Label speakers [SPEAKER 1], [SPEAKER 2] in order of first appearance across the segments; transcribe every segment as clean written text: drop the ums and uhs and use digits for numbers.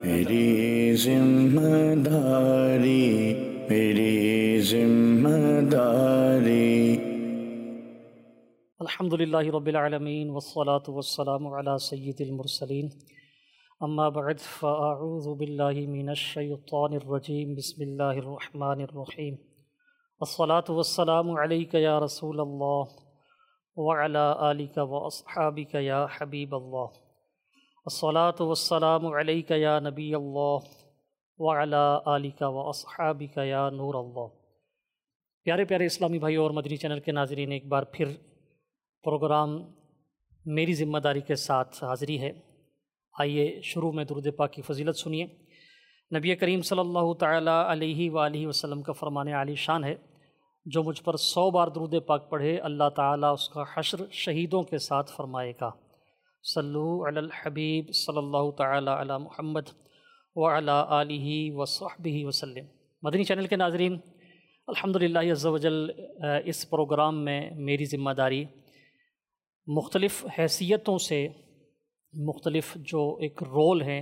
[SPEAKER 1] میری ذمہ داری، میری ذمہ داری۔
[SPEAKER 2] الحمدللہ رب العالمین والصلاة والسلام علی سید المرسلین، اما بعد فاعوذ باللہ من الشیطان الرجیم، بسم اللہ الرحمن الرحیم۔ الصلاة والسلام علیک یا رسول اللہ وعلی آلک واصحابک یا حبیب اللہ۔ الصلاة والسلام علیک یا نبی اللہ وعلی آلک واصحابک یا نور اللہ۔ پیارے پیارے اسلامی بھائیوں اور مدنی چینل کے ناظرین، ایک بار پھر پروگرام میری ذمہ داری کے ساتھ حاضری ہے۔ آئیے شروع میں درود پاک کی فضیلت سنیے۔ نبی کریم صلی اللہ تعالیٰ علیہ وآلہ وسلم کا فرمان عالی شان ہے، جو مجھ پر 100 بار درود پاک پڑھے اللہ تعالیٰ اس کا حشر شہیدوں کے ساتھ فرمائے گا۔ صلو علی الحبیب صلی اللہ تعالیٰ علی محمد وعلی آلہ وصحبہ وسلم۔ مدنی چینل کے ناظرین، الحمدللہ عز و جل اس پروگرام میں میری ذمہ داری مختلف حیثیتوں سے، مختلف جو ایک رول ہے،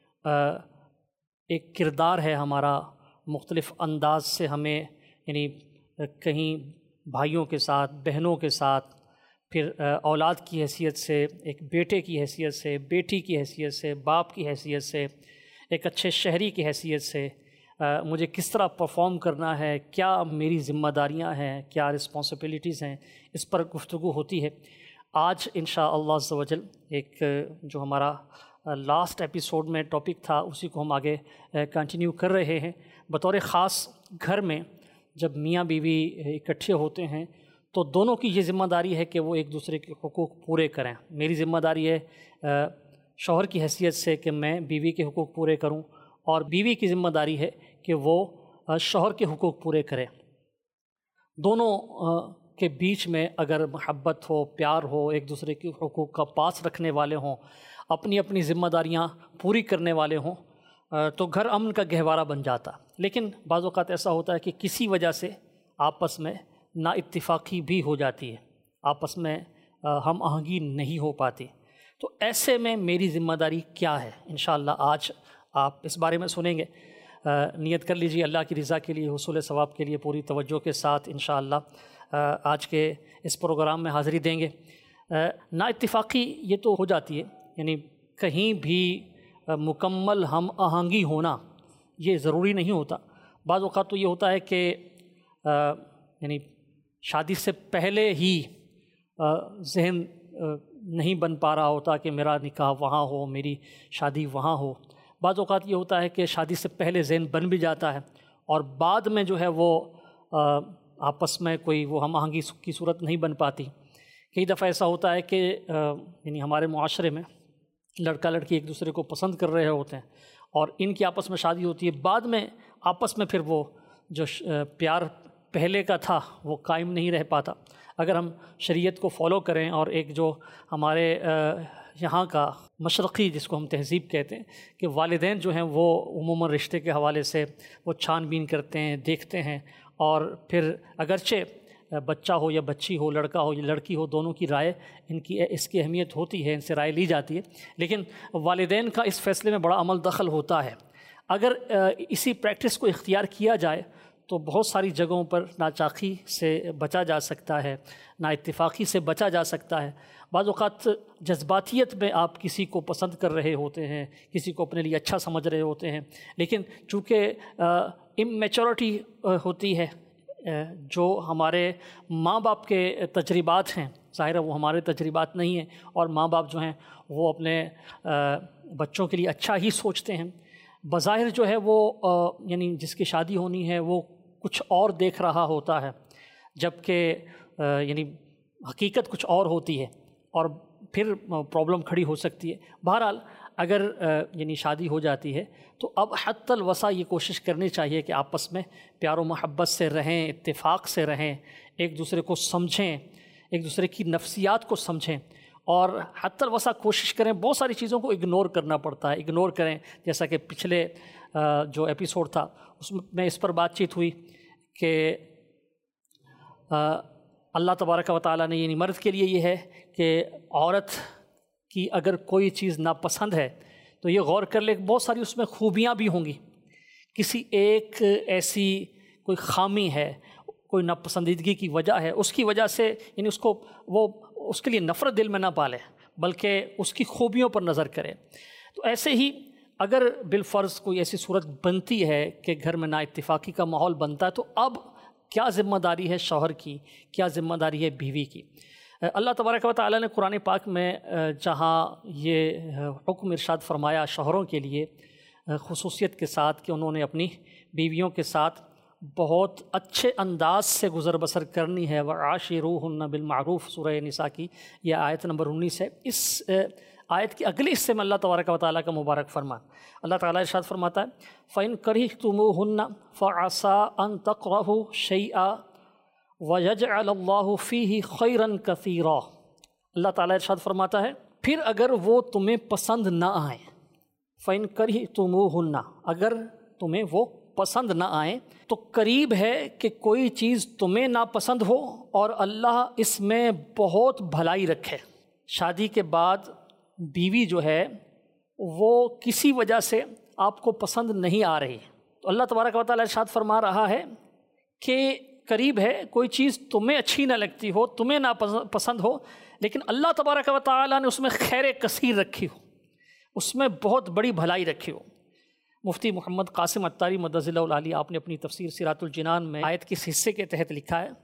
[SPEAKER 2] ایک کردار ہے ہمارا، مختلف انداز سے ہمیں یعنی کہیں بھائیوں کے ساتھ، بہنوں کے ساتھ، پھر اولاد کی حیثیت سے، ایک بیٹے کی حیثیت سے، بیٹی کی حیثیت سے، باپ کی حیثیت سے، ایک اچھے شہری کی حیثیت سے مجھے کس طرح پرفارم کرنا ہے، کیا میری ذمہ داریاں ہیں، کیا رسپانسبلٹیز ہیں، اس پر گفتگو ہوتی ہے۔ آج انشاءاللہ عز و جل ایک جو ہمارا لاسٹ ایپیسوڈ میں ٹاپک تھا، اسی کو ہم آگے کنٹینیو کر رہے ہیں۔ بطور خاص گھر میں جب میاں بیوی اکٹھے ہوتے ہیں تو دونوں کی یہ ذمہ داری ہے کہ وہ ایک دوسرے کے حقوق پورے کریں۔ میری ذمہ داری ہے شوہر کی حیثیت سے کہ میں بیوی کے حقوق پورے کروں، اور بیوی کی ذمہ داری ہے کہ وہ شوہر کے حقوق پورے کرے۔ دونوں کے بیچ میں اگر محبت ہو، پیار ہو، ایک دوسرے کے حقوق کا پاس رکھنے والے ہوں، اپنی اپنی ذمہ داریاں پوری کرنے والے ہوں، تو گھر امن کا گہوارہ بن جاتا۔ لیکن بعض اوقات ایسا ہوتا ہے کہ کسی وجہ سے آپس میں نا اتفاقی بھی ہو جاتی ہے، آپس میں ہم آہنگی نہیں ہو پاتی۔ تو ایسے میں میری ذمہ داری کیا ہے، انشاءاللہ آج آپ اس بارے میں سنیں گے۔ نیت کر لیجیے اللہ کی رضا کے لیے، حصول ثواب کے لیے پوری توجہ کے ساتھ انشاءاللہ آج کے اس پروگرام میں حاضری دیں گے۔ نا اتفاقی یہ تو ہو جاتی ہے، یعنی کہیں بھی مکمل ہم آہنگی ہونا یہ ضروری نہیں ہوتا۔ بعض اوقات تو یہ ہوتا ہے کہ یعنی شادی سے پہلے ہی ذہن نہیں بن پا رہا ہوتا کہ میرا نکاح وہاں ہو، میری شادی وہاں ہو۔ بعض اوقات یہ ہوتا ہے کہ شادی سے پہلے ذہن بن بھی جاتا ہے، اور بعد میں جو ہے وہ آپس میں کوئی وہ ہم آہنگی کی صورت نہیں بن پاتی۔ کئی دفعہ ایسا ہوتا ہے کہ یعنی ہمارے معاشرے میں لڑکا لڑکی ایک دوسرے کو پسند کر رہے ہوتے ہیں، اور ان کی آپس میں شادی ہوتی ہے، بعد میں آپس میں پھر وہ جو پیار پہلے کا تھا وہ قائم نہیں رہ پاتا۔ اگر ہم شریعت کو فالو کریں، اور ایک جو ہمارے یہاں کا مشرقی جس کو ہم تہذیب کہتے ہیں کہ والدین جو ہیں وہ عموماً رشتے کے حوالے سے وہ چھان بین کرتے ہیں، دیکھتے ہیں، اور پھر اگرچہ بچہ ہو یا بچی ہو، لڑکا ہو یا لڑکی ہو، دونوں کی رائے اس کی اہمیت ہوتی ہے، ان سے رائے لی جاتی ہے، لیکن والدین کا اس فیصلے میں بڑا عمل دخل ہوتا ہے۔ اگر اسی پریکٹس کو اختیار کیا جائے تو بہت ساری جگہوں پر ناچاقی سے بچا جا سکتا ہے، نا اتفاقی سے بچا جا سکتا ہے۔ بعض اوقات جذباتیت میں آپ کسی کو پسند کر رہے ہوتے ہیں، کسی کو اپنے لیے اچھا سمجھ رہے ہوتے ہیں، لیکن چونکہ اممیچورٹی ہوتی ہے، جو ہمارے ماں باپ کے تجربات ہیں، ظاہر ہے وہ ہمارے تجربات نہیں ہیں، اور ماں باپ جو ہیں وہ اپنے بچوں کے لیے اچھا ہی سوچتے ہیں۔ بظاہر جو ہے وہ یعنی جس کی شادی ہونی ہے وہ کچھ اور دیکھ رہا ہوتا ہے، جبکہ یعنی حقیقت کچھ اور ہوتی ہے، اور پھر پرابلم کھڑی ہو سکتی ہے۔ بہرحال اگر یعنی شادی ہو جاتی ہے تو اب حد الوسع یہ کوشش کرنی چاہیے کہ آپس میں پیار و محبت سے رہیں، اتفاق سے رہیں، ایک دوسرے کو سمجھیں، ایک دوسرے کی نفسیات کو سمجھیں، اور حد الوسع کوشش کریں۔ بہت ساری چیزوں کو اگنور کرنا پڑتا ہے، اگنور کریں، جیسا کہ پچھلے جو ایپیسوڈ تھا اس میں اس پر بات چیت ہوئی کہ اللہ تبارک و تعالیٰ نے یعنی مرد کے لیے یہ ہے کہ عورت کی اگر کوئی چیز ناپسند ہے تو یہ غور کر لیں کہ بہت ساری اس میں خوبیاں بھی ہوں گی، کسی ایک ایسی کوئی خامی ہے، کوئی ناپسندیدگی کی وجہ ہے، اس کی وجہ سے یعنی اس کو وہ اس کے لیے نفرت دل میں نہ پالے، بلکہ اس کی خوبیوں پر نظر کرے۔ تو ایسے ہی اگر بالفرض کوئی ایسی صورت بنتی ہے کہ گھر میں نا اتفاقی کا ماحول بنتا ہے، تو اب کیا ذمہ داری ہے شوہر کی، کیا ذمہ داری ہے بیوی کی؟ اللہ تبارک و تعالیٰ نے قرآن پاک میں جہاں یہ حکم ارشاد فرمایا شوہروں کے لیے خصوصیت کے ساتھ کہ انہوں نے اپنی بیویوں کے ساتھ بہت اچھے انداز سے گزر بسر کرنی ہے، وَعَاشِرُوهُنَّ بِالْمَعْرُوفِ سورہ نساء کی یہ آیت نمبر 19 ہے۔ اس آیت کے اگلے حصے میں اللہ تبارک و تعالیٰ کا مبارک فرمان، اللہ تعالیٰ ارشاد فرماتا ہے فَإِن كَرِهْتُمُوهُنَّ فَعَسَىٰ أَن تَكْرَهُوا شَيْئًا وَيَجْعَلَ اللَّهُ فِيهِ خَيْرًا كَثِيرًا۔ اللہ تعالیٰ ارشاد فرماتا ہے پھر اگر وہ تمہیں پسند نہ آئیں، فَإِن كَرِهْتُمُوهُنَّ اگر تمہیں وہ پسند نہ آئیں، تو قریب ہے کہ کوئی چیز تمہیں ناپسند ہو اور اللہ اس میں بہت بھلائی رکھے۔ شادی کے بعد بیوی جو ہے وہ کسی وجہ سے آپ کو پسند نہیں آ رہی، تو اللہ تبارک و تعالیٰ ارشاد فرما رہا ہے کہ قریب ہے کوئی چیز تمہیں اچھی نہ لگتی ہو، تمہیں ناپسند ہو، لیکن اللہ تبارک و تعالیٰ نے اس میں خیر کثیر رکھی ہو، اس میں بہت بڑی بھلائی رکھی ہو۔ مفتی محمد قاسم عطاری مدظ اللہ العالی آپ نے اپنی تفسیر سیرات الجنان میں آیت کے اس حصے کے تحت لکھا ہے،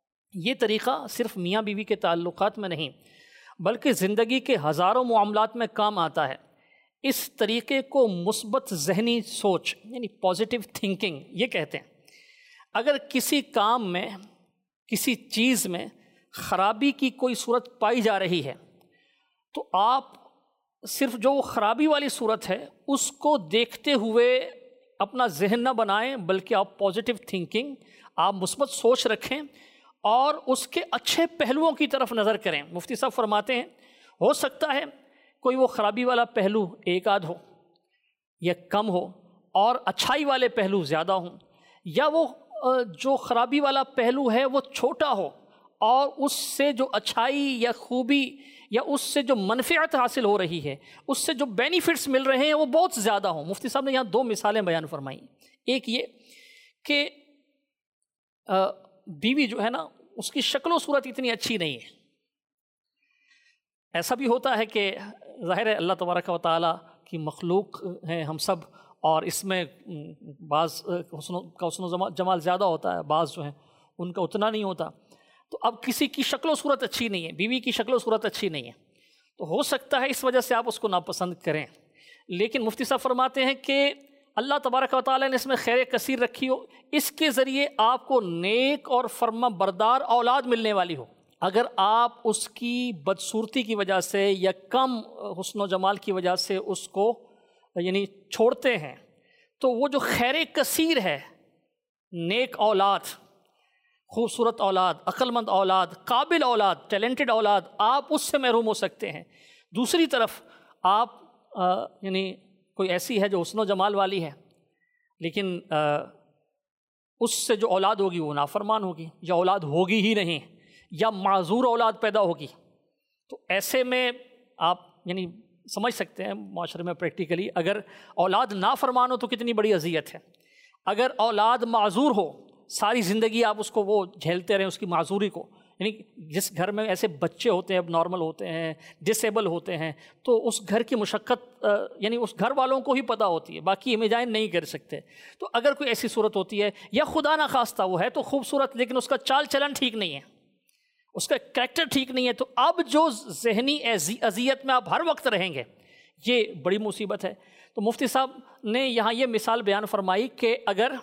[SPEAKER 2] یہ طریقہ صرف میاں بیوی کے تعلقات میں نہیں بلکہ زندگی کے ہزاروں معاملات میں کام آتا ہے۔ اس طریقے کو مثبت ذہنی سوچ یعنی پازیٹیو تھنکنگ یہ کہتے ہیں۔ اگر کسی کام میں، کسی چیز میں خرابی کی کوئی صورت پائی جا رہی ہے، تو آپ صرف جو خرابی والی صورت ہے اس کو دیکھتے ہوئے اپنا ذہن نہ بنائیں، بلکہ آپ پازیٹیو تھنکنگ، آپ مثبت سوچ رکھیں اور اس کے اچھے پہلوؤں کی طرف نظر کریں۔ مفتی صاحب فرماتے ہیں ہو سکتا ہے کوئی وہ خرابی والا پہلو ایک آدھ ہو یا کم ہو اور اچھائی والے پہلو زیادہ ہوں، یا وہ جو خرابی والا پہلو ہے وہ چھوٹا ہو اور اس سے جو اچھائی یا خوبی یا اس سے جو منفعت حاصل ہو رہی ہے، اس سے جو بینیفٹس مل رہے ہیں وہ بہت زیادہ ہوں۔ مفتی صاحب نے یہاں دو مثالیں بیان فرمائیں، ایک یہ کہ بیوی جو ہے نا اس کی شکل و صورت اتنی اچھی نہیں ہے۔ ایسا بھی ہوتا ہے کہ ظاہر ہے اللہ تبارک و تعالیٰ کی مخلوق ہیں ہم سب، اور اس میں بعض حسن و جمال زیادہ ہوتا ہے، بعض جو ہیں ان کا اتنا نہیں ہوتا۔ تو اب کسی کی شکل و صورت اچھی نہیں ہے، بیوی کی شکل و صورت اچھی نہیں ہے، تو ہو سکتا ہے اس وجہ سے آپ اس کو ناپسند کریں، لیکن مفتی صاحب فرماتے ہیں کہ اللہ تبارک و تعالیٰ نے اس میں خیر کثیر رکھی ہو، اس کے ذریعے آپ کو نیک اور فرما بردار اولاد ملنے والی ہو۔ اگر آپ اس کی بدصورتی کی وجہ سے یا کم حسن و جمال کی وجہ سے اس کو یعنی چھوڑتے ہیں، تو وہ جو خیر کثیر ہے، نیک اولاد، خوبصورت اولاد، عقل مند اولاد، قابل اولاد، ٹیلنٹڈ اولاد، آپ اس سے محروم ہو سکتے ہیں۔ دوسری طرف آپ یعنی کوئی ایسی ہے جو حسن و جمال والی ہے، لیکن اس سے جو اولاد ہوگی وہ نافرمان ہوگی، یا اولاد ہوگی ہی نہیں، یا معذور اولاد پیدا ہوگی، تو ایسے میں آپ یعنی سمجھ سکتے ہیں معاشرے میں پریکٹیکلی اگر اولاد نافرمان ہو تو کتنی بڑی اذیت ہے۔ اگر اولاد معذور ہو، ساری زندگی آپ اس کو وہ جھیلتے رہیں اس کی معذوری کو، یعنی جس گھر میں ایسے بچے ہوتے ہیں اب نارمل ہوتے ہیں، ڈسیبل ہوتے ہیں، تو اس گھر کی مشقت یعنی اس گھر والوں کو ہی پتہ ہوتی ہے، باقی امیجائن نہیں کر سکتے۔ تو اگر کوئی ایسی صورت ہوتی ہے یا خدا نہ خواستہ وہ ہے تو خوبصورت لیکن اس کا چال چلن ٹھیک نہیں ہے، اس کا کریکٹر ٹھیک نہیں ہے، تو اب جو ذہنی اذیت میں آپ ہر وقت رہیں گے یہ بڑی مصیبت ہے۔ تو مفتی صاحب نے یہاں یہ مثال بیان فرمائی کہ اگر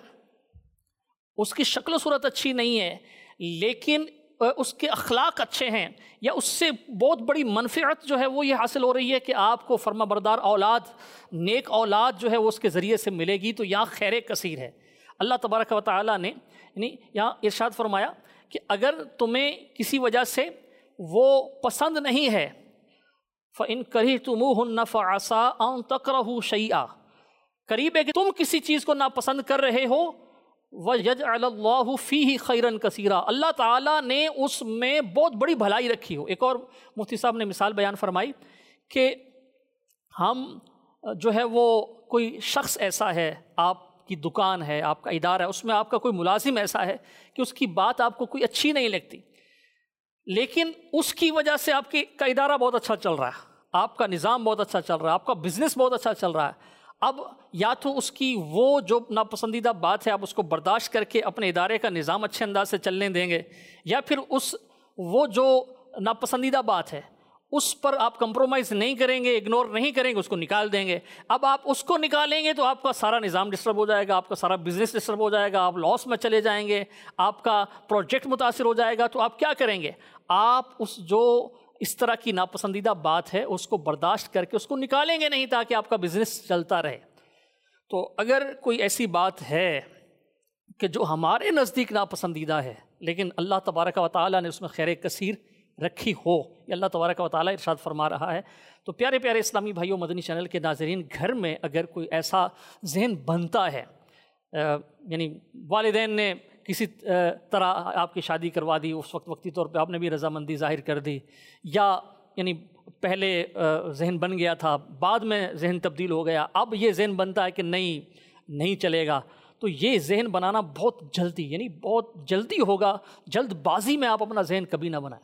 [SPEAKER 2] اس کی شکل و صورت اچھی نہیں ہے لیکن اس کے اخلاق اچھے ہیں، یا اس سے بہت بڑی منفعت جو ہے وہ یہ حاصل ہو رہی ہے کہ آپ کو فرما بردار اولاد، نیک اولاد جو ہے وہ اس کے ذریعے سے ملے گی، تو یہاں خیر کثیر ہے۔ اللہ تبارک و تعالیٰ نے یعنی یہاں ارشاد فرمایا کہ اگر تمہیں کسی وجہ سے وہ پسند نہیں ہے، فَإِن كَرِهْتُمُوهُنَّ فَعَسَىٰ أَن تَكْرَهُوا شَيْئًا، قریب ہے کہ تم کسی چیز کو ناپسند کر رہے ہو، وَيَجْعَلَ اللَّهُ فِيهِ خَيْرًا كَثِيرًا، اللہ تعالیٰ نے اس میں بہت بڑی بھلائی رکھی ہو۔ ایک اور مفتی صاحب نے مثال بیان فرمائی کہ ہم جو ہے وہ کوئی شخص ایسا ہے، آپ کی دکان ہے، آپ کا ادارہ ہے، اس میں آپ کا کوئی ملازم ایسا ہے کہ اس کی بات آپ کو کوئی اچھی نہیں لگتی، لیکن اس کی وجہ سے آپ کا ادارہ بہت اچھا چل رہا ہے، آپ کا نظام بہت اچھا چل رہا ہے، آپ کا بزنس بہت اچھا چل رہا ہے۔ اب یا تو اس کی وہ جو ناپسندیدہ بات ہے آپ اس کو برداشت کر کے اپنے ادارے کا نظام اچھے انداز سے چلنے دیں گے، یا پھر وہ جو ناپسندیدہ بات ہے اس پر آپ کمپرومائز نہیں کریں گے، اگنور نہیں کریں گے، اس کو نکال دیں گے۔ اب آپ اس کو نکالیں گے تو آپ کا سارا نظام ڈسٹرب ہو جائے گا، آپ کا سارا بزنس ڈسٹرب ہو جائے گا، آپ لاس میں چلے جائیں گے، آپ کا پروجیکٹ متاثر ہو جائے گا۔ تو آپ کیا کریں گے؟ آپ جو اس طرح کی ناپسندیدہ بات ہے اس کو برداشت کر کے اس کو نکالیں گے نہیں، تاکہ آپ کا بزنس چلتا رہے۔ تو اگر کوئی ایسی بات ہے کہ جو ہمارے نزدیک ناپسندیدہ ہے لیکن اللہ تبارک و تعالیٰ نے اس میں خیر کثیر رکھی ہو، یہ اللہ تبارک و تعالیٰ ارشاد فرما رہا ہے، تو پیارے پیارے اسلامی بھائیوں، مدنی چینل کے ناظرین، گھر میں اگر کوئی ایسا ذہن بنتا ہے، یعنی والدین نے کسی طرح آپ کی شادی کروا دی، اس وقت وقتی طور پہ آپ نے بھی رضامندی ظاہر کر دی، یا یعنی پہلے ذہن بن گیا تھا، بعد میں ذہن تبدیل ہو گیا، اب یہ ذہن بنتا ہے کہ نہیں چلے گا، تو یہ ذہن بنانا بہت جلدی ہوگا۔ جلد بازی میں آپ اپنا ذہن کبھی نہ بنائیں۔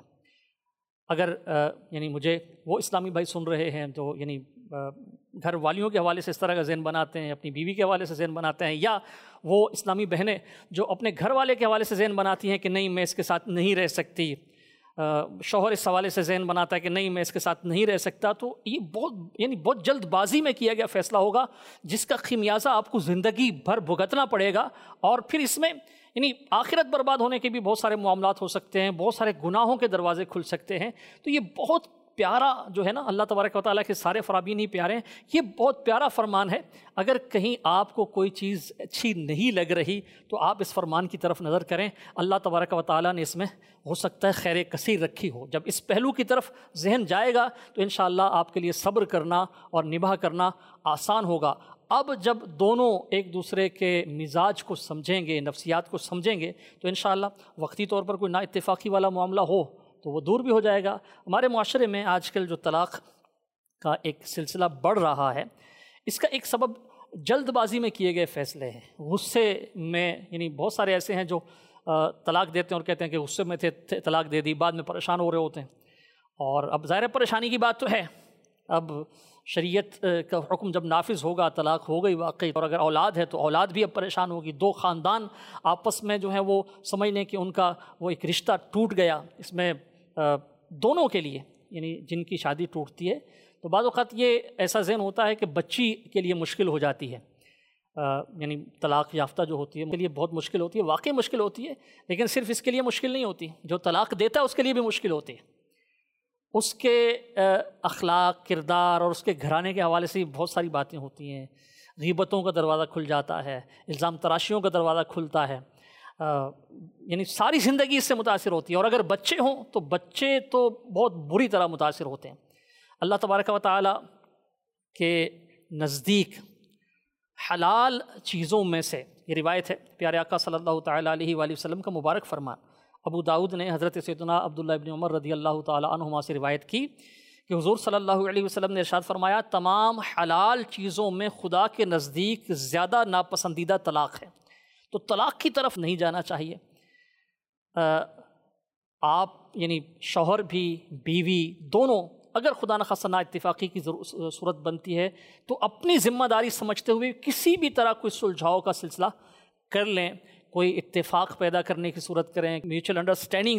[SPEAKER 2] اگر یعنی مجھے وہ اسلامی بھائی سن رہے ہیں تو یعنی گھر والیوں کے حوالے سے اس طرح کا ذہن بناتے ہیں، اپنی بیوی کے حوالے سے ذہن بناتے ہیں، یا وہ اسلامی بہنیں جو اپنے گھر والے کے حوالے سے ذہن بناتی ہیں کہ نہیں میں اس کے ساتھ نہیں رہ سکتی، شوہر اس حوالے سے ذہن بناتا ہے کہ نہیں میں اس کے ساتھ نہیں رہ سکتا، تو یہ بہت جلد بازی میں کیا گیا فیصلہ ہوگا، جس کا خمیازہ آپ کو زندگی بھر بھگتنا پڑے گا، اور پھر اس میں یعنی آخرت برباد ہونے کے بھی بہت سارے معاملات ہو سکتے ہیں، بہت سارے گناہوں کے دروازے کھل سکتے ہیں۔ تو یہ بہت پیارا جو ہے نا، اللہ تبارک و تعالیٰ کے سارے فرامین ہی پیارے ہیں، یہ بہت پیارا فرمان ہے۔ اگر کہیں آپ کو کوئی چیز اچھی نہیں لگ رہی تو آپ اس فرمان کی طرف نظر کریں، اللہ تبارک و تعالیٰ نے اس میں ہو سکتا ہے خیر کثیر رکھی ہو۔ جب اس پہلو کی طرف ذہن جائے گا تو انشاءاللہ آپ کے لیے صبر کرنا اور نبھا کرنا آسان ہوگا۔ اب جب دونوں ایک دوسرے کے مزاج کو سمجھیں گے، نفسیات کو سمجھیں گے، تو انشاءاللہ وقتی طور پر کوئی نا اتفاقی والا معاملہ ہو تو وہ دور بھی ہو جائے گا۔ ہمارے معاشرے میں آج کل جو طلاق کا ایک سلسلہ بڑھ رہا ہے، اس کا ایک سبب جلد بازی میں کیے گئے فیصلے ہیں، غصے میں، یعنی بہت سارے ایسے ہیں جو طلاق دیتے ہیں اور کہتے ہیں کہ غصے میں تھے طلاق دے دی، بعد میں پریشان ہو رہے ہوتے ہیں، اور اب ظاہر پریشانی کی بات تو ہے، اب شریعت کا حکم جب نافذ ہوگا، طلاق ہو گئی واقعی، اور اگر اولاد ہے تو اولاد بھی اب پریشان ہوگی، دو خاندان آپس میں جو ہے وہ سمجھ لیں کہ ان کا وہ ایک رشتہ ٹوٹ گیا۔ اس میں دونوں کے لیے، یعنی جن کی شادی ٹوٹتی ہے تو بعض اوقات یہ ایسا ذہن ہوتا ہے کہ بچی کے لیے مشکل ہو جاتی ہے، یعنی طلاق یافتہ جو ہوتی ہے ان کے لیے بہت مشکل ہوتی ہے، واقعی مشکل ہوتی ہے، لیکن صرف اس کے لیے مشکل نہیں ہوتی، جو طلاق دیتا ہے اس کے لیے بھی مشکل ہوتی ہے، اس کے اخلاق، کردار اور اس کے گھرانے کے حوالے سے بہت ساری باتیں ہوتی ہیں، غیبتوں کا دروازہ کھل جاتا ہے، الزام تراشیوں کا دروازہ کھلتا ہے، یعنی ساری زندگی اس سے متاثر ہوتی ہے، اور اگر بچے ہوں تو بچے تو بہت بری طرح متاثر ہوتے ہیں۔ اللہ تبارک و تعالیٰ کے نزدیک حلال چیزوں میں سے یہ روایت ہے، پیارے آقا صلی اللہ تعالیٰ علیہ وآلہ وسلم کا مبارک فرمان، ابو داؤد نے حضرت سیدنا عبداللہ ابن عمر رضی اللہ تعالیٰ عنہما سے روایت کی کہ حضور صلی اللہ علیہ وسلم نے ارشاد فرمایا، تمام حلال چیزوں میں خدا کے نزدیک زیادہ ناپسندیدہ طلاق ہے، تو طلاق کی طرف نہیں جانا چاہیے۔ آپ یعنی شوہر بھی بیوی دونوں اگر خدا نخواستہ نا اتفاقی کی صورت بنتی ہے تو اپنی ذمہ داری سمجھتے ہوئے کسی بھی طرح کوئی سلجھاؤ کا سلسلہ کر لیں، کوئی اتفاق پیدا کرنے کی صورت کریں، میوچل انڈرسٹینڈنگ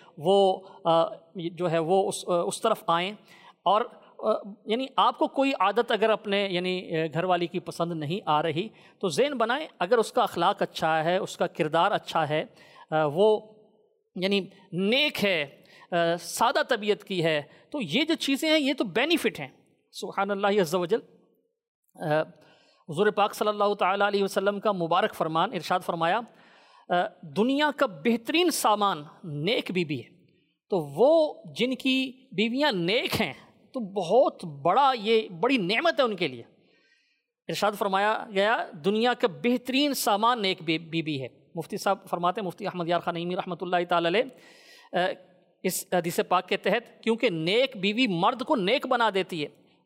[SPEAKER 2] جو ہے وہ اس طرف آئیں، اور یعنی آپ کو کوئی عادت اگر اپنے یعنی گھر والی کی پسند نہیں آ رہی تو ذہن بنائیں، اگر اس کا اخلاق اچھا ہے، اس کا کردار اچھا ہے، وہ یعنی نیک ہے، سادہ طبیعت کی ہے، تو یہ جو چیزیں ہیں یہ تو بینیفٹ ہیں۔ سبحان اللہ عز و جل، حضور پاک صلی اللہ تعالیٰ علیہ وسلم کا مبارک فرمان، ارشاد فرمایا، دنیا کا بہترین سامان نیک بیوی ہے، تو وہ جن کی بیویاں نیک ہیں تو بہت بڑی نعمت ہے ان کے لیے۔ ارشاد فرمایا گیا دنیا کا بہترین سامان نیک بیوی ہے۔ مفتی صاحب فرماتے ہیں، مفتی احمد یار خان نعیمی رحمۃ اللہ تعالی علیہ، اس حدیث پاک کے تحت، کیونکہ نیک بیوی مرد کو نیک بنا دیتی ہے،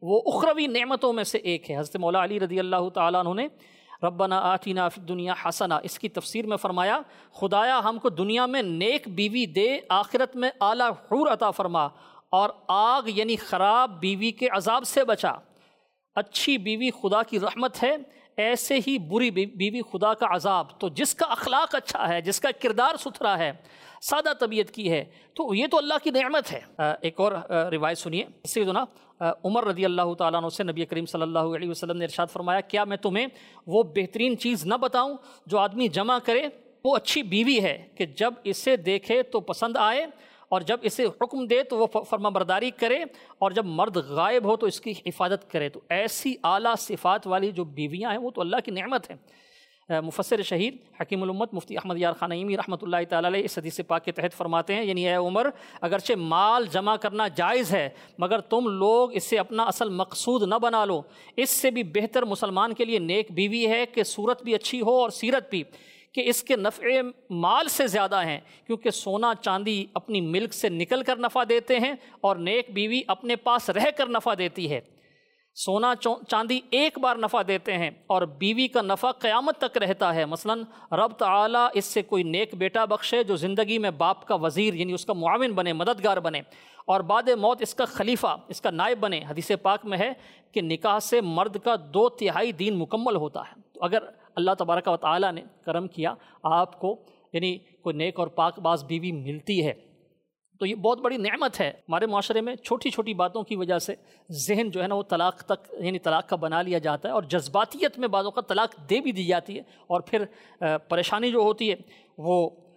[SPEAKER 2] وہ اخروی نعمتوں میں سے ایک ہے۔ حضرت مولا علی رضی اللہ تعالیٰ عنہ نے ربنا آتنا فی الدنیا حسنہ، اس کی تفسیر میں فرمایا خدایا ہم کو دنیا میں نیک بیوی دے، آخرت میں اعلیٰ حور عطا فرما، اور آگ یعنی خراب بیوی کے عذاب سے بچا۔ اچھی بیوی خدا کی رحمت ہے، ایسے ہی بری بیوی خدا کا عذاب۔ تو جس کا اخلاق اچھا ہے، جس کا کردار ستھرا ہے، سادہ طبیعت کی ہے، تو یہ تو اللہ کی نعمت ہے۔ ایک اور روایت سنیے، سیدنا عمر رضی اللہ تعالیٰ عنہ سے نبی کریم صلی اللہ علیہ وسلم نے ارشاد فرمایا کیا میں تمہیں وہ بہترین چیز نہ بتاؤں جو آدمی جمع کرے؟ وہ اچھی بیوی ہے کہ جب اسے دیکھے تو پسند آئے، اور جب اسے حکم دے تو وہ فرما برداری کرے، اور جب مرد غائب ہو تو اس کی حفاظت کرے۔ تو ایسی اعلیٰ صفات والی جو بیویاں ہیں وہ تو اللہ کی نعمت ہیں۔ مفسر شہیر حکیم الامت مفتی احمد یار خان نعیمی رحمۃ اللہ تعالیٰ علیہ اس حدیث پاک کے تحت فرماتے ہیں، یعنی اے عمر اگرچہ مال جمع کرنا جائز ہے مگر تم لوگ اسے اپنا اصل مقصود نہ بنا لو۔ اس سے بھی بہتر مسلمان کے لیے نیک بیوی ہے کہ صورت بھی اچھی ہو اور سیرت بھی، کہ اس کے نفع مال سے زیادہ ہیں، کیونکہ سونا چاندی اپنی ملک سے نکل کر نفع دیتے ہیں اور نیک بیوی اپنے پاس رہ کر نفع دیتی ہے۔ سونا چاندی ایک بار نفع دیتے ہیں اور بیوی کا نفع قیامت تک رہتا ہے۔ مثلا رب تعالیٰ اس سے کوئی نیک بیٹا بخشے جو زندگی میں باپ کا وزیر یعنی اس کا معاون بنے، مددگار بنے، اور بعد موت اس کا خلیفہ، اس کا نائب بنے۔ حدیث پاک میں ہے کہ نکاح سے مرد کا 2/3 دین مکمل ہوتا ہے۔ تو اگر اللہ تبارک و تعالیٰ نے کرم کیا آپ کو یعنی کوئی نیک اور پاک باز بیوی ملتی ہے تو یہ بہت بڑی نعمت ہے۔ ہمارے معاشرے میں چھوٹی چھوٹی باتوں کی وجہ سے ذہن جو ہے نا وہ طلاق تک یعنی طلاق کا بنا لیا جاتا ہے، اور جذباتیت میں بعض اوقات طلاق دے بھی دی جاتی ہے، اور پھر پریشانی جو ہوتی ہے وہ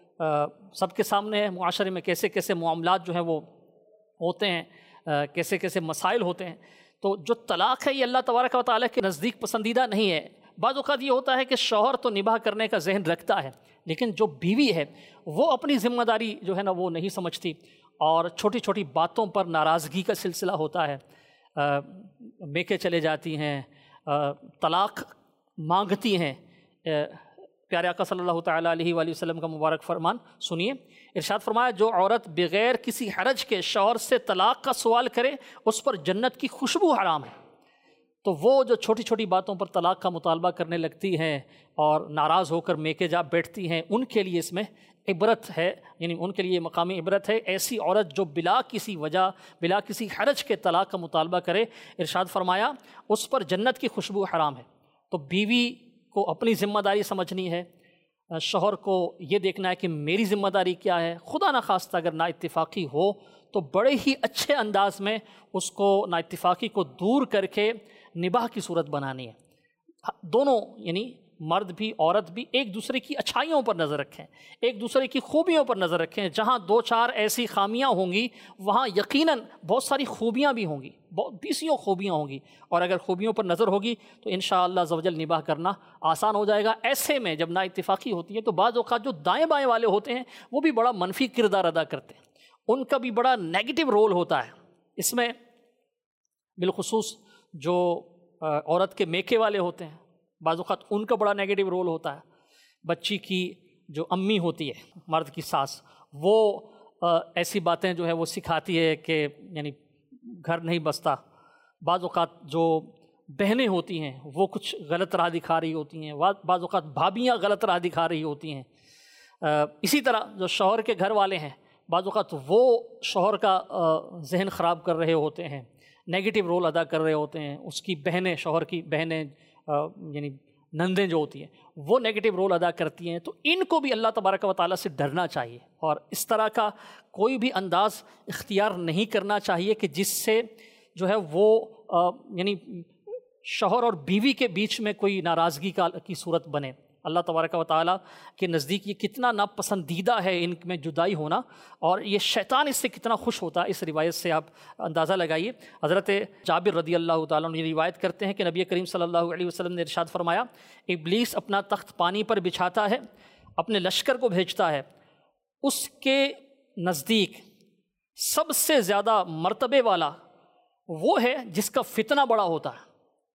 [SPEAKER 2] سب کے سامنے ہے۔ معاشرے میں کیسے کیسے معاملات جو ہیں وہ ہوتے ہیں، کیسے کیسے مسائل ہوتے ہیں۔ تو جو طلاق ہے یہ اللہ تبارک و تعالیٰ کے نزدیک پسندیدہ نہیں ہے۔ بعض اوقات یہ ہوتا ہے کہ شوہر تو نباہ کرنے کا ذہن رکھتا ہے، لیکن جو بیوی ہے وہ اپنی ذمہ داری جو ہے نا وہ نہیں سمجھتی، اور چھوٹی چھوٹی باتوں پر ناراضگی کا سلسلہ ہوتا ہے، میکے چلے جاتی ہیں، طلاق مانگتی ہیں۔ پیارے آقا صلی اللہ تعالیٰ علیہ وآلہ وسلم کا مبارک فرمان سنیے، ارشاد فرمایا جو عورت بغیر کسی حرج کے شوہر سے طلاق کا سوال کرے اس پر جنت کی خوشبو حرام ہے۔ تو وہ جو چھوٹی چھوٹی باتوں پر طلاق کا مطالبہ کرنے لگتی ہیں اور ناراض ہو کر میکے جا بیٹھتی ہیں، ان کے لیے اس میں عبرت ہے، یعنی ان کے لیے مقام عبرت ہے۔ ایسی عورت جو بلا کسی وجہ بلا کسی حرج کے طلاق کا مطالبہ کرے، ارشاد فرمایا اس پر جنت کی خوشبو حرام ہے۔ تو بیوی کو اپنی ذمہ داری سمجھنی ہے، شوہر کو یہ دیکھنا ہے کہ میری ذمہ داری کیا ہے۔ خدا نخواستہ اگر نا اتفاقی ہو تو بڑے ہی اچھے انداز میں اس کو نا اتفاقی کو دور کر کے نباہ کی صورت بنانی ہے۔ دونوں یعنی مرد بھی عورت بھی ایک دوسرے کی اچھائیوں پر نظر رکھیں، ایک دوسرے کی خوبیوں پر نظر رکھیں۔ جہاں 2-4 ایسی خامیاں ہوں گی وہاں یقیناً بہت ساری خوبیاں بھی ہوں گی، بیسیوں خوبیاں ہوں گی، اور اگر خوبیوں پر نظر ہوگی تو انشاءاللہ عز و جل نباہ کرنا آسان ہو جائے گا۔ ایسے میں جب نا اتفاقی ہوتی ہے تو بعض اوقات جو دائیں بائیں والے ہوتے ہیں وہ بھی بڑا منفی کردار ادا کرتے ہیں، ان کا بھی بڑا نیگیٹو رول ہوتا ہے اس میں۔ بالخصوص جو عورت کے میکے والے ہوتے ہیں بعض اوقات ان کا بڑا نیگیٹو رول ہوتا ہے۔ بچی کی جو امی ہوتی ہے مرد کی ساس، وہ ایسی باتیں جو ہے وہ سکھاتی ہے کہ یعنی گھر نہیں بستا۔ بعض اوقات جو بہنیں ہوتی ہیں وہ کچھ غلط راہ دکھا رہی ہوتی ہیں، بعض اوقات بھابیاں غلط راہ دکھا رہی ہوتی ہیں۔ اسی طرح جو شوہر کے گھر والے ہیں بعض اوقات وہ شوہر کا ذہن خراب کر رہے ہوتے ہیں، نیگیٹو رول ادا کر رہے ہوتے ہیں۔ اس کی بہنیں، شوہر کی بہنیں یعنی نندیں جو ہوتی ہیں وہ نیگیٹو رول ادا کرتی ہیں۔ تو ان کو بھی اللہ تبارک و تعالیٰ سے ڈرنا چاہیے، اور اس طرح کا کوئی بھی انداز اختیار نہیں کرنا چاہیے کہ جس سے جو ہے وہ یعنی شوہر اور بیوی کے بیچ میں کوئی ناراضگی کی صورت بنے۔ اللہ تبارک و تعالیٰ کے نزدیک یہ کتنا ناپسندیدہ ہے ان میں جدائی ہونا، اور یہ شیطان اس سے کتنا خوش ہوتا ہے۔ اس روایت سے آپ اندازہ لگائیے۔ حضرت جابر رضی اللہ تعالیٰ عنہ یہ روایت کرتے ہیں کہ نبی کریم صلی اللہ علیہ وسلم نے ارشاد فرمایا ابلیس اپنا تخت پانی پر بچھاتا ہے، اپنے لشکر کو بھیجتا ہے، اس کے نزدیک سب سے زیادہ مرتبے والا وہ ہے جس کا فتنہ بڑا ہوتا ہے۔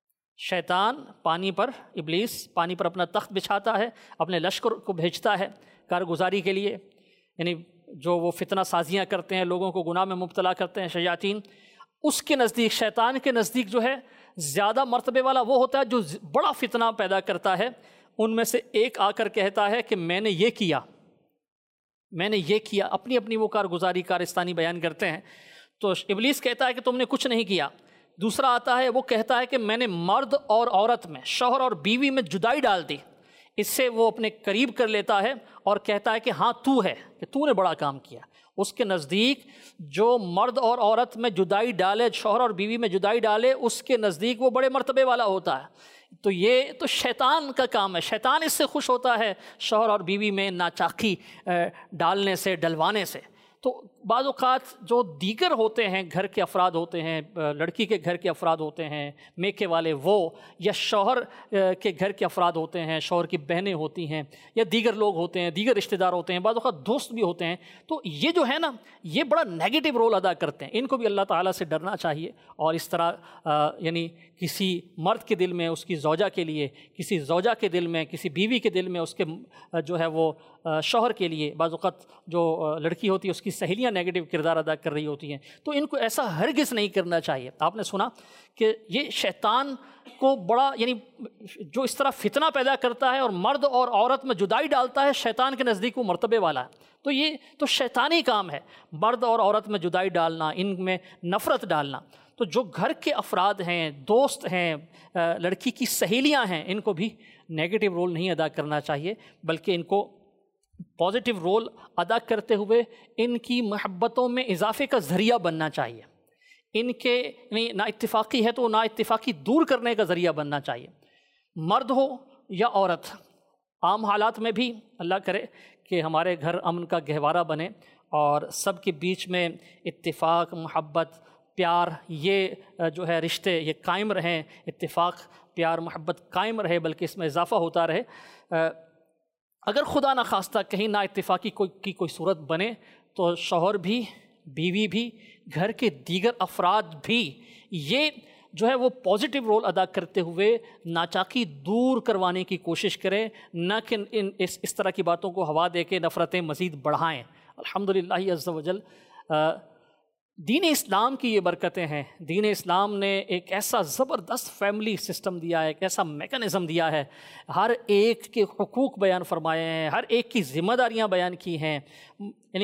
[SPEAKER 2] شیطان ابلیس پانی پر اپنا تخت بچھاتا ہے، اپنے لشکر کو بھیجتا ہے کارگزاری کے لیے، یعنی جو وہ فتنہ سازیاں کرتے ہیں، لوگوں کو گناہ میں مبتلا کرتے ہیں شیاطین۔ اس کے نزدیک، شیطان کے نزدیک جو ہے زیادہ مرتبے والا وہ ہوتا ہے جو بڑا فتنہ پیدا کرتا ہے۔ ان میں سے ایک آ کر کہتا ہے کہ میں نے یہ کیا، اپنی اپنی وہ کارگزاری کارستانی بیان کرتے ہیں۔ تو ابلیس کہتا ہے کہ تم نے کچھ نہیں کیا۔ دوسرا آتا ہے، وہ کہتا ہے کہ میں نے مرد اور عورت میں، شوہر اور بیوی میں جدائی ڈال دی۔ اس سے وہ اپنے قریب کر لیتا ہے اور کہتا ہے کہ ہاں تو ہے، کہ تو نے بڑا کام کیا۔ اس کے نزدیک جو مرد اور عورت میں جدائی ڈالے، شوہر اور بیوی میں جدائی ڈالے، اس کے نزدیک وہ بڑے مرتبے والا ہوتا ہے۔ تو یہ تو شیطان کا کام ہے، شیطان اس سے خوش ہوتا ہے شوہر اور بیوی میں ناچاقی ڈالنے سے، ڈلوانے سے۔ تو بعض اوقات جو دیگر ہوتے ہیں، گھر کے افراد ہوتے ہیں، لڑکی کے گھر کے افراد ہوتے ہیں میکے والے وہ، یا شوہر کے گھر کے افراد ہوتے ہیں، شوہر کی بہنیں ہوتی ہیں، یا دیگر لوگ ہوتے ہیں، دیگر رشتہ دار ہوتے ہیں، بعض اوقات دوست بھی ہوتے ہیں۔ تو یہ جو ہے نا، یہ بڑا نیگیٹو رول ادا کرتے ہیں۔ ان کو بھی اللہ تعالیٰ سے ڈرنا چاہیے، اور اس طرح یعنی کسی مرد کے دل میں اس کی زوجہ کے لیے، کسی زوجہ کے دل میں، کسی بیوی کے دل میں اس کے جو ہے وہ شوہر کے لیے، بعض اوقات جو لڑکی ہوتی ہے اس کی سہیلیاں نیگیٹو کردار ادا کر رہی ہوتی ہیں، تو ان کو ایسا ہرگز نہیں کرنا چاہیے۔ آپ نے سنا کہ یہ شیطان کو بڑا یعنی جو اس طرح فتنہ پیدا کرتا ہے اور مرد اور عورت میں جدائی ڈالتا ہے، شیطان کے نزدیک وہ مرتبے والا ہے۔ تو یہ تو شیطانی کام ہے، مرد اور عورت میں جدائی ڈالنا، ان میں نفرت ڈالنا۔ تو جو گھر کے افراد ہیں، دوست ہیں، لڑکی کی سہیلیاں ہیں، ان کو بھی نیگیٹو رول نہیں ادا کرنا چاہیے، بلکہ ان کو پازیٹیو رول ادا کرتے ہوئے ان کی محبتوں میں اضافے کا ذریعہ بننا چاہیے۔ ان کے نا اتفاقی ہے تو نا اتفاقی دور کرنے کا ذریعہ بننا چاہیے، مرد ہو یا عورت۔ عام حالات میں بھی اللہ کرے کہ ہمارے گھر امن کا گہوارہ بنے اور سب کے بیچ میں اتفاق، محبت، پیار، یہ جو ہے رشتے یہ قائم رہیں، اتفاق، پیار، محبت قائم رہے، بلکہ اس میں اضافہ ہوتا رہے۔ اگر خدا نہ خواستہ کہیں نا اتفاقی کی کوئی صورت بنے تو شوہر بھی، بیوی بھی، گھر کے دیگر افراد بھی یہ جو ہے وہ پازیٹیو رول ادا کرتے ہوئے ناچاقی دور کروانے کی کوشش کریں، نہ کہ اس طرح کی باتوں کو ہوا دے کے نفرتیں مزید بڑھائیں۔ الحمدللہ عز وجل دین اسلام کی یہ برکتیں ہیں۔ دین اسلام نے ایک ایسا زبردست فیملی سسٹم دیا ہے، ایک ایسا میکانزم دیا ہے، ہر ایک کے حقوق بیان فرمائے ہیں، ہر ایک کی ذمہ داریاں بیان کی ہیں۔ یعنی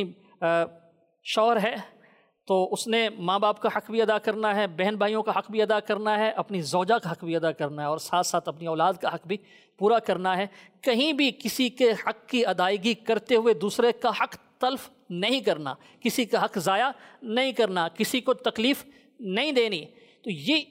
[SPEAKER 2] شوہر ہے تو اس نے ماں باپ کا حق بھی ادا کرنا ہے، بہن بھائیوں کا حق بھی ادا کرنا ہے، اپنی زوجہ کا حق بھی ادا کرنا ہے، اور ساتھ ساتھ اپنی اولاد کا حق بھی پورا کرنا ہے۔ کہیں بھی کسی کے حق کی ادائیگی کرتے ہوئے دوسرے کا حق تلف نہیں کرنا، کسی کا حق ضائع نہیں کرنا، کسی کو تکلیف نہیں دینی۔ تو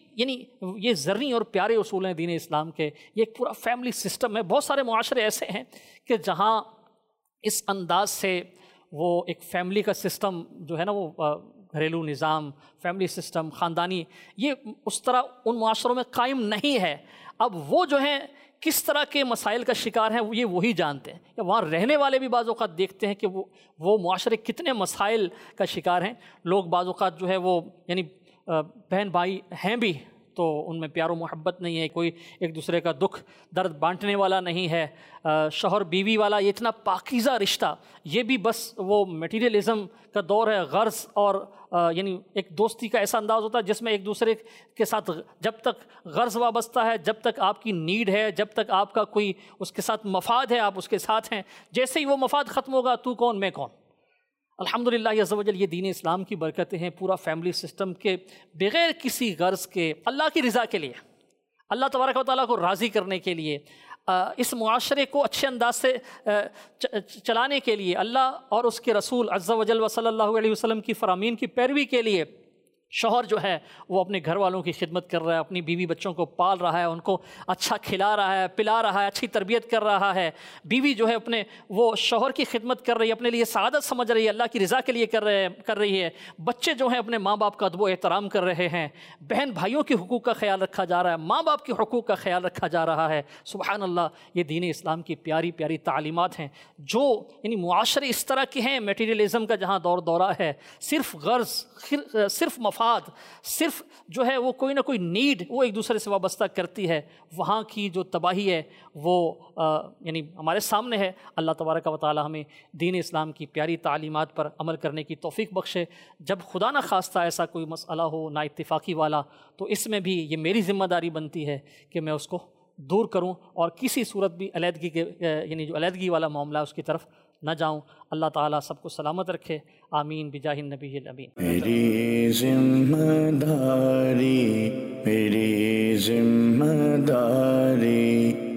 [SPEAKER 2] یہ زرعی اور پیارے اصول ہیں دین اسلام کے۔ یہ ایک پورا فیملی سسٹم ہے۔ بہت سارے معاشرے ایسے ہیں کہ جہاں اس انداز سے وہ ایک فیملی کا سسٹم جو ہے نا، وہ گھریلو نظام، فیملی سسٹم، خاندانی، یہ اس طرح ان معاشروں میں قائم نہیں ہے۔ اب وہ جو ہیں کس طرح کے مسائل کا شکار ہیں یہ وہی جانتے ہیں، یا وہاں رہنے والے بھی بعض اوقات دیکھتے ہیں کہ وہ معاشرے کتنے مسائل کا شکار ہیں۔ لوگ بعض اوقات جو ہے وہ یعنی بہن بھائی ہیں بھی تو ان میں پیار و محبت نہیں ہے، کوئی ایک دوسرے کا دکھ درد بانٹنے والا نہیں ہے۔ شوہر بیوی والا یہ اتنا پاکیزہ رشتہ، یہ بھی بس وہ میٹیریلزم کا دور ہے، غرض اور یعنی ایک دوستی کا ایسا انداز ہوتا ہے جس میں ایک دوسرے کے ساتھ جب تک غرض وابستہ ہے، جب تک آپ کی نیڈ ہے، جب تک آپ کا کوئی اس کے ساتھ مفاد ہے، آپ اس کے ساتھ ہیں۔ جیسے ہی وہ مفاد ختم ہوگا، تو کون میں کون۔ الحمدللہ عز و جل یہ دین اسلام کی برکتیں ہیں، پورا فیملی سسٹم کے بغیر کسی غرض کے، اللہ کی رضا کے لیے، اللہ تبارک و تعالیٰ کو راضی کرنے کے لیے، اس معاشرے کو اچھے انداز سے چلانے کے لیے، اللہ اور اس کے رسول عز و جل و صلی اللہ علیہ وسلم کی فرامین کی پیروی کے لیے شوہر جو ہے وہ اپنے گھر والوں کی خدمت کر رہا ہے، اپنی بیوی بچوں کو پال رہا ہے، ان کو اچھا کھلا رہا ہے، پلا رہا ہے، اچھی تربیت کر رہا ہے۔ بیوی جو ہے اپنے وہ شوہر کی خدمت کر رہی ہے، اپنے لیے سعادت سمجھ رہی ہے، اللہ کی رضا کے لیے کر رہی ہے۔ بچے جو ہیں اپنے ماں باپ کا ادب و احترام کر رہے ہیں، بہن بھائیوں کے حقوق کا خیال رکھا جا رہا ہے، ماں باپ کے حقوق کا خیال رکھا جا رہا ہے۔ سبحان اللہ، یہ دین اسلام کی پیاری پیاری تعلیمات ہیں جو معاشرے اس طرح کے ہیں، میٹیریلزم کا جہاں دور دورہ ہے، صرف غرض، صرف مفاد صرف جو ہے وہ کوئی نہ کوئی نیڈ وہ ایک دوسرے سے وابستہ کرتی ہے، وہاں کی جو تباہی ہے وہ یعنی ہمارے سامنے ہے۔ اللہ تبارک و تعالی ہمیں دین اسلام کی پیاری تعلیمات پر عمل کرنے کی توفیق بخشے۔ جب خدا نہ خواستہ ایسا کوئی مسئلہ ہو نا اتفاقی والا، تو اس میں بھی یہ میری ذمہ داری بنتی ہے کہ میں اس کو دور کروں اور کسی صورت بھی علیحدگی کے یعنی جو علیحدگی والا معاملہ ہے اس کی طرف نہ جاؤں۔ اللہ تعالیٰ سب کو سلامت رکھے، آمین بجاہ النبی الامین۔
[SPEAKER 1] میری ذمہ داری، میری ذمہ داری